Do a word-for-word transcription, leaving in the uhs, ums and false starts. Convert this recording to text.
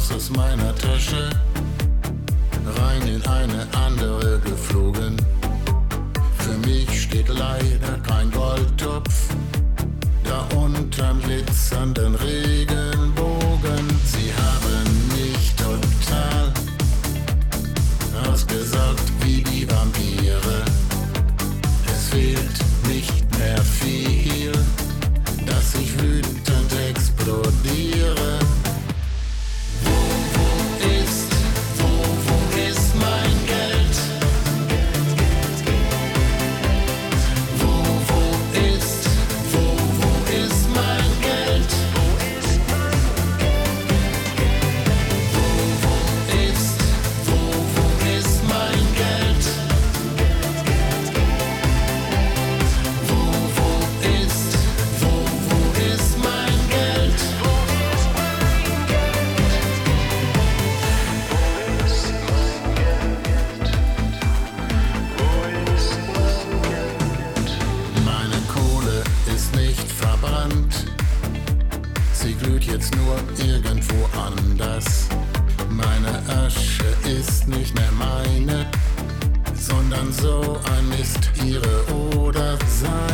raus aus meiner Tasche, rein in eine andere geflogen. Für mich steht leider kein Goldtopf da unterm glitzernden Regenbogen. Sie haben mich total ausgesaugt wie die Vampire. Es fehlt nicht mehr viel, dass ich wütend explodiere. Wo, wo ist, wo, wo ist mein Geld? Wo, wo ist, wo, wo ist mein Geld? Wo, wo ist, wo, wo ist mein Geld? Wo, wo ist, wo, wo ist mein Geld? Meine Kohle ist nicht verbrannt, sie glüht jetzt nur irgendwo anders. Meine Asche ist nicht mehr meine, sondern so ein Mist ihre oder sein.